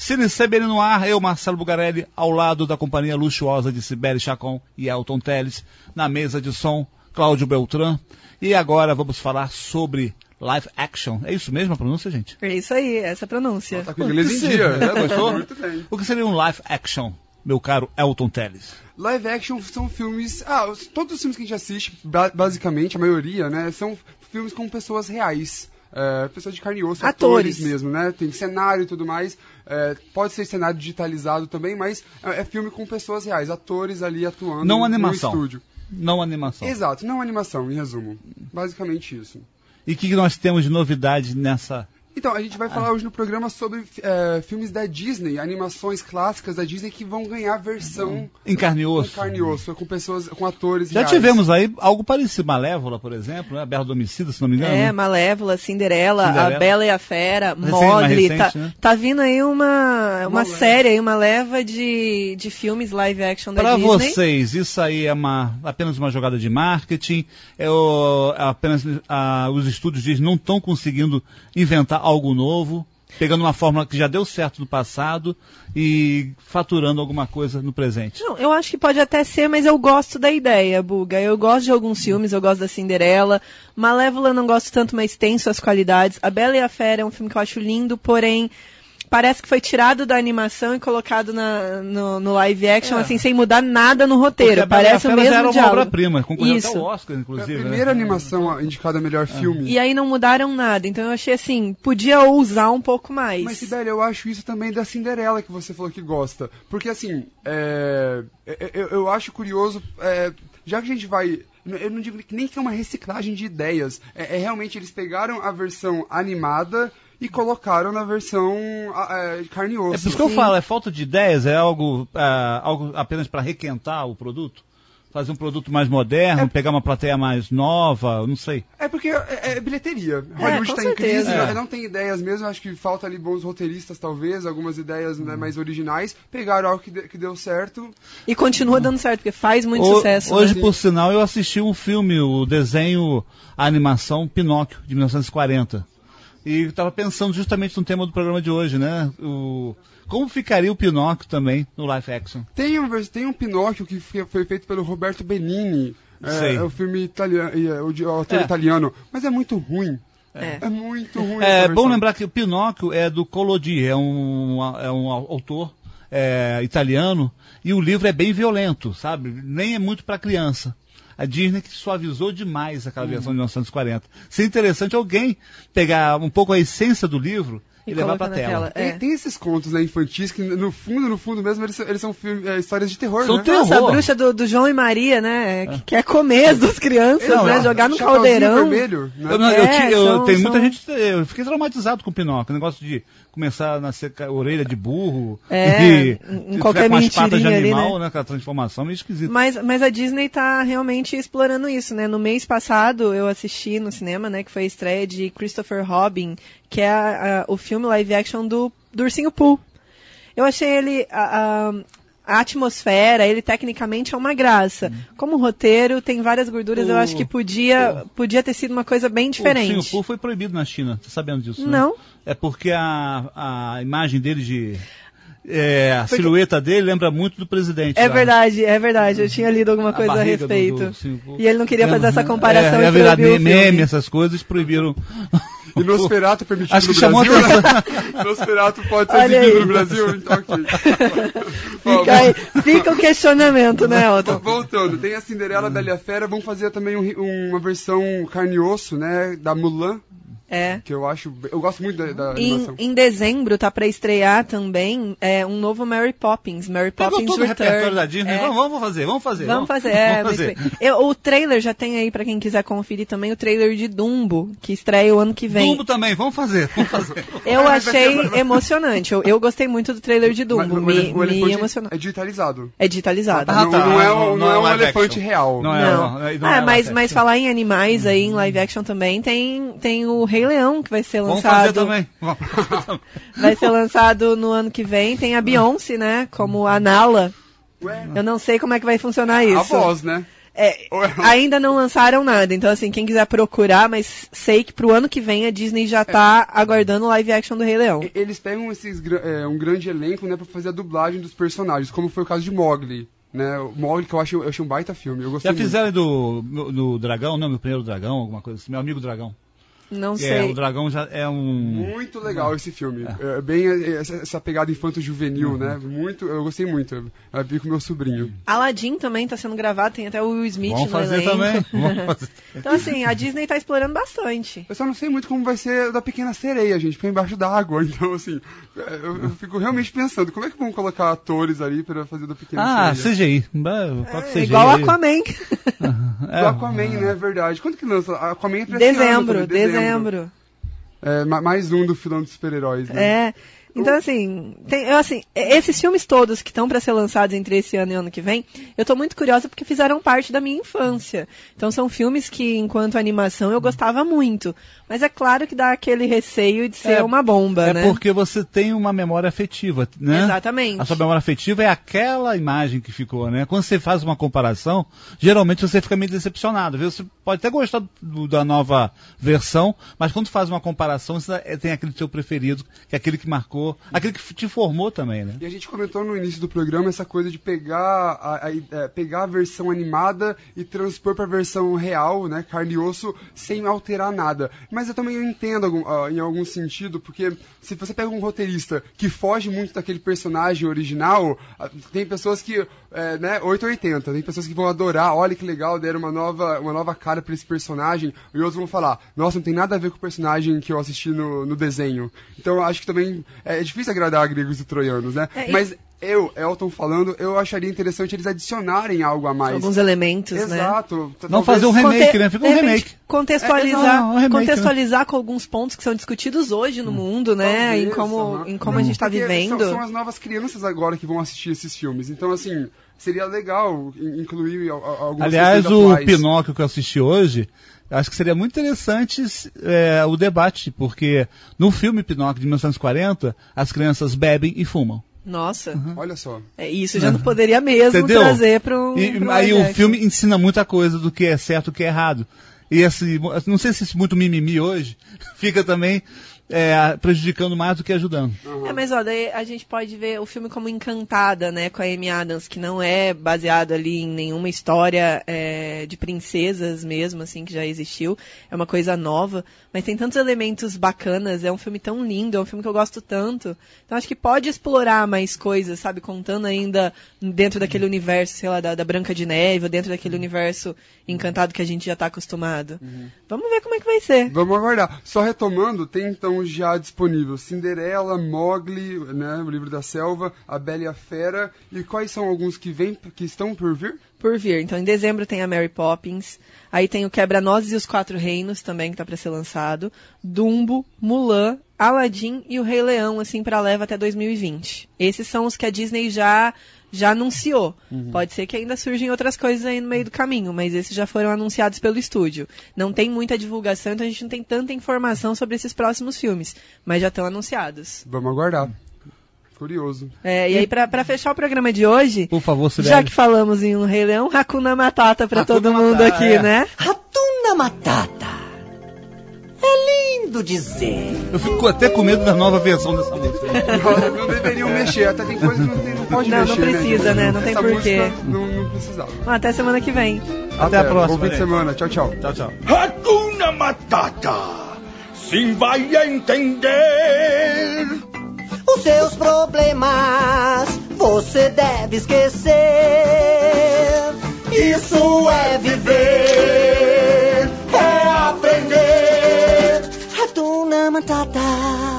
Cine CBN no ar, eu, Marcelo Bugarelli, ao lado da companhia luxuosa de Sibeli Chacon e Elton Telles, na mesa de som, Cláudio Beltrán. E agora vamos falar sobre live action. É isso mesmo a pronúncia, gente? É isso aí, essa é a pronúncia. Tá com inglês em dia, né? Gostou? Muito bem. O que seria um live action, meu caro Elton Telles? Live action são filmes... todos os filmes que a gente assiste, basicamente, a maioria, né? São filmes com pessoas reais. Pessoas de carne e osso, atores mesmo, né? Tem cenário e tudo mais. Pode ser cenário digitalizado também, mas é filme com pessoas reais, atores ali atuando não animação. No estúdio. Não animação. Exato, não animação, em resumo. Basicamente isso. E o que nós temos de novidade nessa... Então, a gente vai falar hoje no programa sobre filmes da Disney, animações clássicas da Disney que vão ganhar versão em carne e osso. Em carne e osso, com pessoas, com atores Já reais. tivemos aí algo parecido, Malévola, por exemplo, né? Bela Adormecida, se não me engano. Malévola, Cinderela, A Bela e a Fera, Mowgli. Tá vindo aí uma série, aí, uma leva de filmes live action da Disney. Para vocês, isso aí é apenas uma jogada de marketing? Apenas os estúdios Disney não estão conseguindo inventar algo novo, pegando uma fórmula que já deu certo no passado e faturando alguma coisa no presente? Não, eu acho que pode até ser, mas eu gosto da ideia, Buga. Eu gosto de alguns filmes, eu gosto da Cinderela. Malévola eu não gosto tanto, mas tem suas qualidades. A Bela e a Fera é um filme que eu acho lindo, porém parece que foi tirado da animação e colocado no live action, assim, sem mudar nada no roteiro. Parece o mesmo diálogo. Já era uma obra-prima, concorreu até o Oscar, inclusive. Foi a primeira animação indicada a melhor filme. E aí não mudaram nada, então eu achei assim, podia ousar um pouco mais. Mas, Sibeli, eu acho isso também da Cinderela, que você falou que gosta. Porque, assim, eu acho curioso, já que a gente vai... Eu não digo nem que é uma reciclagem de ideias. Realmente, eles pegaram a versão animada e colocaram na versão carne e osso. É por isso que eu falo, é falta de ideias, é algo apenas para requentar o produto? Fazer um produto mais moderno, pegar uma plateia mais nova, não sei. É porque é bilheteria. Hollywood está em crise, não tem ideias mesmo, acho que falta ali bons roteiristas talvez, algumas ideias mais originais, pegaram algo que deu certo. E continua dando certo, porque faz muito sucesso. Hoje, por sinal, eu assisti um filme, o desenho, a animação Pinóquio, de 1940. E estava pensando justamente no tema do programa de hoje, né? Como ficaria o Pinóquio também no live action? Tem um Pinóquio que foi feito pelo Roberto Benigni. É o filme italiano, o autor italiano. Mas é muito ruim. É muito ruim. É bom lembrar que o Pinóquio é do Collodi, é um autor italiano. E o livro é bem violento, sabe? Nem é muito para criança. A Disney que suavizou demais aquela versão de 1940. Seria interessante alguém pegar um pouco a essência do livro e levar pra tela. Tem esses contos infantis que no fundo mesmo, eles são histórias de terror, são né? Terror. Nossa, a bruxa do João e Maria, né? Que quer comer as duas crianças, né? Jogar no caldeirão. Vermelho, né? Muita gente... Eu fiquei traumatizado com o Pinóquio. O negócio de começar a nascer orelha de burro e qualquer com as patas de animal, ali, né? Aquela transformação meio esquisita. Mas a Disney tá realmente explorando isso, né? No mês passado eu assisti no cinema, né? Que foi a estreia de Christopher Robin, que é o filme live action do Ursinho Pooh. Eu achei ele... A atmosfera, ele tecnicamente é uma graça. Como roteiro, tem várias gorduras, eu acho que podia ter sido uma coisa bem diferente. O Ursinho Pooh foi proibido na China, tá sabendo disso? Não. Né? É porque a imagem dele a silhueta dele lembra muito do presidente. É verdade. Eu tinha lido alguma coisa a respeito. E ele não queria fazer essa comparação. Ia virar meme, essas coisas, proibiram. E Nosferatu permitido Acho que no chamou Brasil, né? Nosferatu pode ser exibido no Brasil, então ok. Fica o questionamento, né, Elton? Voltando, tem a Cinderela, Bela e a Fera, vão fazer também uma versão carne e osso, né, da Mulan. Que eu gosto muito da animação. Em dezembro tá pra estrear também um novo Mary Poppins. Mary Poppins todo o repertório da Disney. Vamos fazer. Vamos fazer. O trailer já tem aí pra quem quiser conferir também o trailer de Dumbo, que estreia o ano que vem. Dumbo também, vamos fazer. Eu achei emocionante. Eu gostei muito do trailer de Dumbo. Me emocionou. É digitalizado. É digitalizado. Não é um elefante real. Mas falar em animais aí, em live action também, tem o Rei Leão, que vai ser lançado. Vamos fazer também. Vai ser lançado no ano que vem. Tem a Beyoncé, né? Como a Nala. Eu não sei como é que vai funcionar isso. A voz, né? Ainda não lançaram nada, então assim, quem quiser procurar, mas sei que pro ano que vem a Disney já tá aguardando o live action do Rei Leão. Eles pegam um grande elenco, né, pra fazer a dublagem dos personagens, como foi o caso de Mowgli. Né, o Mowgli, que eu achei um baita filme. Eu gostei Já fizeram do Dragão, não? Meu primeiro Dragão, alguma coisa assim. Meu amigo Dragão. Não sei. O Dragão já é um... Muito legal esse filme. Bem essa pegada infanto-juvenil, né? Eu gostei muito. Eu vi com meu sobrinho. Aladdin também tá sendo gravado, tem até o Will Smith Vamos no fazer elenco. também. Vamos fazer. Então assim, a Disney tá explorando bastante. Eu só não sei muito como vai ser da Pequena Sereia, gente, porque é embaixo d'água. Então, assim, eu fico realmente pensando, como é que vão colocar atores ali pra fazer da Pequena Sereia? CGI. CGI. Igual Aquaman. Do Aquaman, né? É verdade. Quando que lança? Aquaman é pra Dezembro. Mais um do filão dos super-heróis, né? Então, assim, esses filmes todos que estão para ser lançados entre esse ano e ano que vem, eu tô muito curiosa porque fizeram parte da minha infância. Então, são filmes que, enquanto animação, eu gostava muito. Mas é claro que dá aquele receio de ser uma bomba, né? É porque você tem uma memória afetiva, né? Exatamente. A sua memória afetiva é aquela imagem que ficou, né? Quando você faz uma comparação, geralmente você fica meio decepcionado. Viu? Você pode até gostar da nova versão, mas quando faz uma comparação, você tem aquele seu preferido, que é aquele que marcou, aquele que te formou também, né? E a gente comentou no início do programa essa coisa de pegar a versão animada e transpor para a versão real, né, carne e osso, sem alterar nada. Mas eu também entendo em algum sentido, porque se você pega um roteirista que foge muito daquele personagem original, tem pessoas que, 880, tem pessoas que vão adorar, olha que legal, deram uma nova cara para esse personagem, e outros vão falar, nossa, não tem nada a ver com o personagem que eu assisti no desenho. Então eu acho que também é difícil agradar gregos e troianos, né? Mas Elton falando, eu acharia interessante eles adicionarem algo a mais. Alguns elementos, Exato. né? Não fazer um remake, né? Fica um remake. Contextualizar com alguns pontos que são discutidos hoje no mundo, né? Talvez, em como a gente está vivendo. São as novas crianças agora que vão assistir esses filmes. Então, assim, seria legal incluir algumas Aliás, o atuais. Pinóquio que eu assisti hoje, acho que seria muito interessante o debate, porque no filme Pinóquio de 1940, as crianças bebem e fumam. Nossa. Olha só. Isso já não poderia mesmo Entendeu? Trazer para um... Aí o filme ensina muita coisa do que é certo e o que é errado. E não sei se muito mimimi hoje fica também prejudicando mais do que ajudando. Mas daí a gente pode ver o filme como Encantada, né, com a Amy Adams, que não é baseado ali em nenhuma história de princesas mesmo, assim, que já existiu. É uma coisa nova, mas tem tantos elementos bacanas, é um filme tão lindo, é um filme que eu gosto tanto. Então acho que pode explorar mais coisas, sabe, contando ainda dentro daquele universo, sei lá, da Branca de Neve, ou dentro daquele universo encantado que a gente já está acostumado. Vamos ver como é que vai ser. Vamos aguardar. Só retomando, tem então já disponível Cinderela, Mowgli, né, o Livro da Selva, A Bela e a Fera, e quais são alguns que estão por vir? Por vir. Então, em dezembro tem a Mary Poppins, aí tem o Quebra-Nozes e os Quatro Reinos também, que tá para ser lançado, Dumbo, Mulan, Aladdin e o Rei Leão, assim, para leva até 2020. Esses são os que a Disney já anunciou. Pode ser que ainda surjam outras coisas aí no meio do caminho, mas esses já foram anunciados pelo estúdio. Não tem muita divulgação, então a gente não tem tanta informação sobre esses próximos filmes, mas já estão anunciados. Vamos aguardar. Curioso. E aí, pra fechar o programa de hoje, por favor, já que falamos em um Rei Leão, Hakuna Matata pra todo mundo aqui, né? Hakuna Matata. É lindo dizer. Eu fico até com medo da nova versão dessa música. Não deveriam mexer, até tem coisa que não pode mexer. Não precisa, né? Não tem porquê. Não precisava. Até semana que vem. Até a próxima. Bom fim de semana. Tchau, tchau. Tchau, tchau. Hakuna Matata. Sim, vai entender. Os seus problemas você deve esquecer. Isso é viver, é aprender. Hakuna Matata.